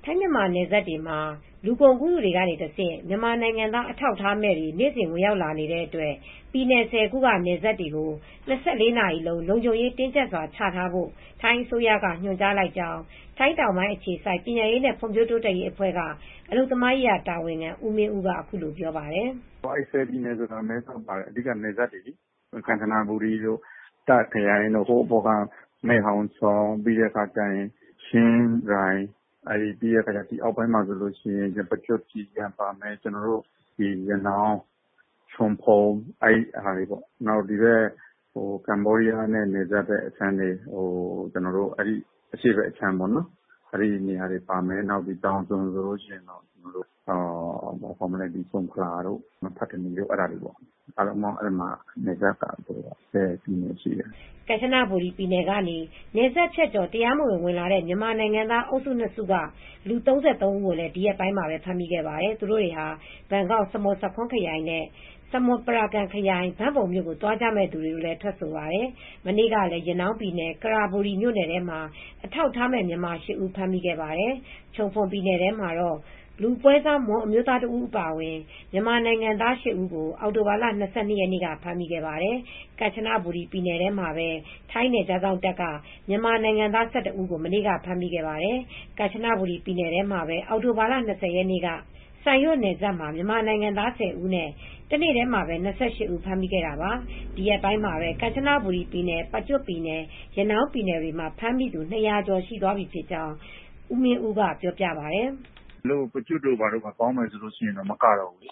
ထိုင်းမြန်မာနယ်စပ်တွေမှာလူကုန်ကူးသူတွေကနေတဆင့်မြန်မာနိုင်ငံသားအထောက်အထားမဲ့တွေနေ့စဉ်ဝင်ရောက်လာနေတဲ့အတွက်ပြည်နယ်10ခုကနယ်စပ်တွေကို24နာရီလုံးလုံခြုံရေးတင်းကျပ်စွာချထားဖို့ထိုင်းအစိုးရကညွှန်ကြားလိုက်ကြောင်းထိုင်းတောင်ပိုင်းအခြေစိုက်ပညာရေးနဲ့ဖွံ့ဖြိုးတိုးတက်ရေးအဖွဲ့ကအလုပ်သမားရေးတာဝန်ခံဦးမင်းဦးကအခုလိုပြောပါတယ်။ "အဲဒီ10ပြည်နယ်ဆိုတာမဲဆောက်ပါတယ်အဓိကနယ်စပ်တွေကမ်ချနဘူရီတို့တာ့ခရိုင်တို့ဟိုးပေါ်ကမဲ့ဟောင်ဆောင်ပြီးတဲ့အခါကျရင်ချင်းရိုင်ပြီးတဲ့အခါကျအောက်ပိုင်းမှာဆိုရင်ပကျွတ်ကီရီကန်ပါမယ်ကျနော်တို့ရနောင်းချုံဖုံအဲဒီဟာတွေပေါ့နောက်ဒီဘက်ကမ္ဘောဒီးယားနဲ့နယ်စပ်ဘက်အခြမ်းတွေကျနော်တို့အဲဒီအရှေ့ဘက်အခြမ်းပေါ့နော်အဲဒီနေရာတွေပါမယ်နောက်ဒီတောင်စွန်းဆိုလို့ရှိရင်တော့ကျနော်တို့ဆုံခလာတို့ဖတ်တနီတို့အဲဒါတွေပေါ့အားလုံးပေါင်းအဲဒီမှာနယ်စပ်က10ပြည်နယ်ရှိတယ်ကမ်ချနဘူရီပြည်နယ်ကနေနယ်စပ်ဖြတ်ကျော်တရားမဝင်ဝင်လာတဲ့မြန်မာနိုင်ငံသားအုပ်စု2စုကလူ33ဦးကိုလည်းဒီရက်ပိုင်းမှာပဲဖမ်းမိခဲ့ပါတယ်သူတို့တွေဟာဘန်ကောက်စမွတ်ဆာခွန်းခရိုင်နဲ့စမွတ်ပရာကန်ခရိုင်ဘန့်ဘုံမြို့ကိုသွားကြမယ့်သူတွေလို့လည်းထွက်ဆိုပါတယ်မနေ့ကလည်းရနောင်းပြည်နယ်ကရာဘူရီမြို့နယ်ထဲမှာအထောက်အထားမဲ့မြန်မာ8ဦးဖမ်းမိခဲ့ပါတယ်ချုံဖွန်ပြည်နယ်ထဲမှာတော့လူပွဲစားမွန်အမျိုးသားတဦးအပါအဝင်မြန်မာနိုင်ငံသား8ဦးကိုအောက်တိုဘာလ22ရက်နေ့ကဖမ်းမိခဲ့ပါတယ်ကမ်ချနဘူရီပြည်နယ်ထဲမှာပဲထိုင်းနယ်ခြားစောင့်တပ်ကမြန်မာနိုင်ငံသား11ဦးကိုမနေ့ကဖမ်းမိခဲ့ပါတယ်ကမ်ချနဘူရီပြည်နယ်ထဲမှာပဲအောက်တိုဘာလ20ရက်နေ့ကဆိုင်ရွတ်နယ်စပ်မှာမြန်မာနိုင်ငံသား10ဦးနဲ့တနေ့တည်းမှာပဲ28ဦးဖမ်းမိခဲ့တာပါဒီရက်ပိုင်းမှာပဲကမ်ချနဘူရီပြည်နယ်ပကျွတ်ပြည်နယ်ရနောင်းပြည်နယ်တွေမှာဖမ်းမိသူ200ကျော်ရှိသွားပြီဖြစ်ကြောင်းဦးမင်းဦးကပြောပြပါတယ်ပကျွတ်တို့ဘာတို့ပေါင်းမယ်ဆိုရင်တော့မကတော့ဘူး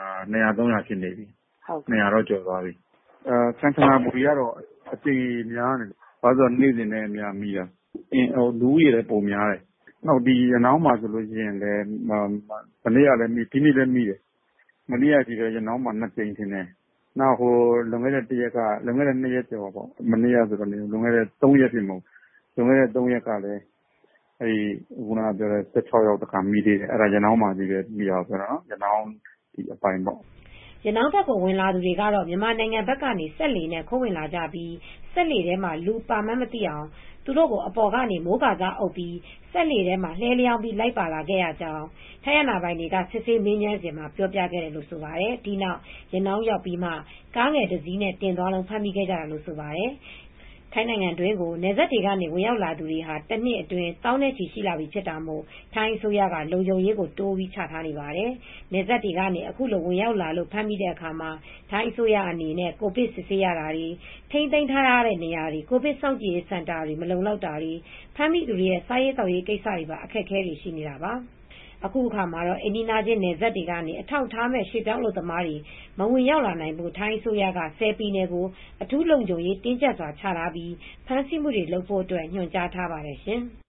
200 300ဖြစ်နေပြီ200တော့ကျော်သွားပြီကမ်ချနဘူရီကတော့အကြိမ်များနေဘာလို့နေ့စဉ်နဲ့အများမိတာလူဦးရေလည်းပိုများတယ်နောက်ဒီရနောင်းမှာဆိုရင်လည်းမနေ့ကလည်းမိဒီနေ့လည်းမိတယ်မနေ့ကဒီရနောင်းမှာ2ကြိမ်ထင်တယ်နောက်လွန်ခဲ့တဲ့2ရက်ကျော်ပေါ့မနေ့ကဆိုတော့လွန်ခဲ့တဲ့3ရက်ဖြစ်မဟုတ်လွန်ခဲ့တဲ့3ရက်ကလည်းခုနကပြောတဲ့16ယောက်တခါမိသေးတယ်အဲဒါရနောင်းမှာကြီးပဲမိတာပြောတာနော်ရနောင်းဒီအပိုင်ပေါ့ရနောင်းဘက်ကိုဝင်လာသူတွေကတော့မြန်မာနိုင်ငံဘက်ကနေစက်လှေနဲ့ခိုးဝင်လာကြပြီးစက်လှေထဲမှာလူပါမှန်းမသိအောင်သူတို့ကိုအပေါ်ကနေမိုးကာစားအုပ်ပြီးစက်လှေထဲမှာလှဲလျောင်းပြီးလိုက်ပါလာခဲ့ရကြောင်းထိုင်းအာဏာပိုင်တွေကစစ်ဆေးမေးမြန်းစဉ်မှာပြောပြခဲ့တယ်လို့ဆိုပါတယ်ဒီနောက်ရနောင်းရောက်ပြီးမှကားငယ်တစ်စီးနဲ့တင်သွားလုံးဖမ်းမိခဲ့ကြတာလို့ဆိုပါတယ်ထိုင်းနိုင်ငံတွင်းကိုနယ်စပ်တွေကနေဝင်ရောက်လာသူတွေဟာတစ်နှစ်အတွင်းသောင်းနဲ့ချီရှိလာပြီဖြစ်တာမို့ထိုင်းအစိုးရကလုံခြုံရေးကိုတိုးပြီးချထားနေပါတယ်။နယ်စပ်တွေကနေအခုလိုဝင်ရောက်လာလို့ဖမ်းမိတဲ့အခါမှာထိုင်းအစိုးရအနေနဲ့ကိုဗစ်စစ်ဆေးရတာတွေထိန်းသိမ်းထားရတဲ့နေရာတွေကိုဗစ်စောင့်ကြည့်ရေးစင်တာတွေမလုံလောက်တာတွေဖမ်းမိသူတွေရဲ့စားရေးသောက်ရေးကိစ္စတွေပါအခက်အခဲတွေရှိနေတာပါ။အခုအခါမှာတော့အိမ်နီးချင်းနယ်စပ်တွေကနေအထောက်အထားမဲ့ရွှေ့ပြောင်းအလုပ်သမားတွေမဝင်ရောက်လာနိုင်ဖို့ထိုင်းအစိုးရက10ပြည်နယ်ကိုအထူးလုံခြုံရေးတင်းကျပ်စွာချထားပြီးဖမ်းဆီးမှုတွေလုပ်ဖို့အတွက်ညွှန်ကြားထားပါတယ်ရှင်။